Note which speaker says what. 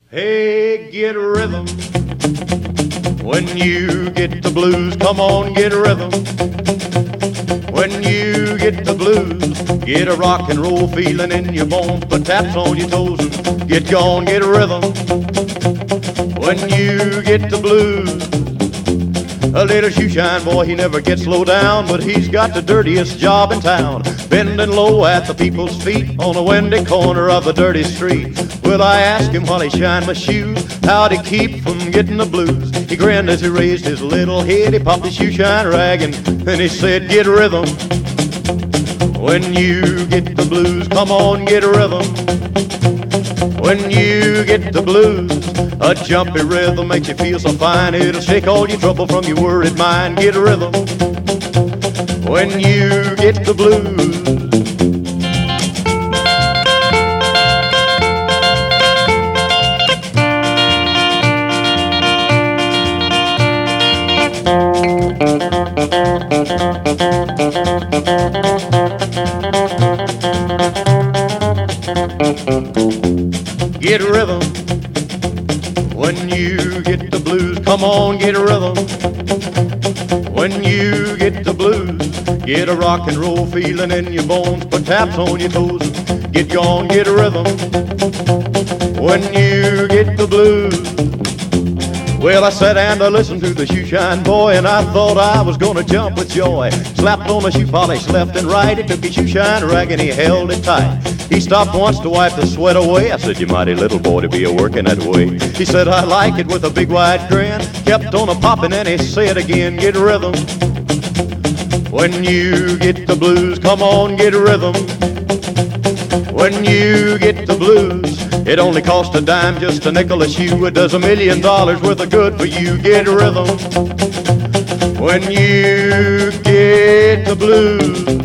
Speaker 1: Hey, get rhythm. When you get the blues, come on, get rhythm. When you get the blues, get a rock and roll feeling in your bones, put taps on your toes and get gone, get rhythm. When you get the blues, a little shoeshine boy, he never gets low down, but he's got the dirtiest job in town, bending low at the people's feet on a windy corner of a dirty street. Well, I asked him while he shined my shoes how'd he keep from getting the blues. He grinned as he raised his little head, he popped his shoeshine rag and then he said, get rhythm. When you get the blues, come on, get rhythm. When you get the blues, a jumpy rhythm makes you feel so fine, it'll shake all your trouble from your worried mind. Get a rhythm when you get the blues. Get rhythm when you get the blues. Come on, get a rhythm when you get the blues. Get a rock and roll feeling in your bones, put taps on your toes, get gone, get a rhythm when you get the blues. Well, I sat and I listened to the shoeshine boy, and I thought I was gonna jump with joy. Slapped on the shoe polish left and right, he took his shoeshine rag and he held it tight. He stopped once to wipe the sweat away. I said, you mighty little boy to be a-working that way. He said, I like it, with a big wide grin. Kept on a-popping and he said again, get rhythm. When you get the blues, come on, get rhythm. When you get the blues, it only costs a dime, just a nickel a shoe. It does $1 million worth of good for you. Get rhythm when you get the blues.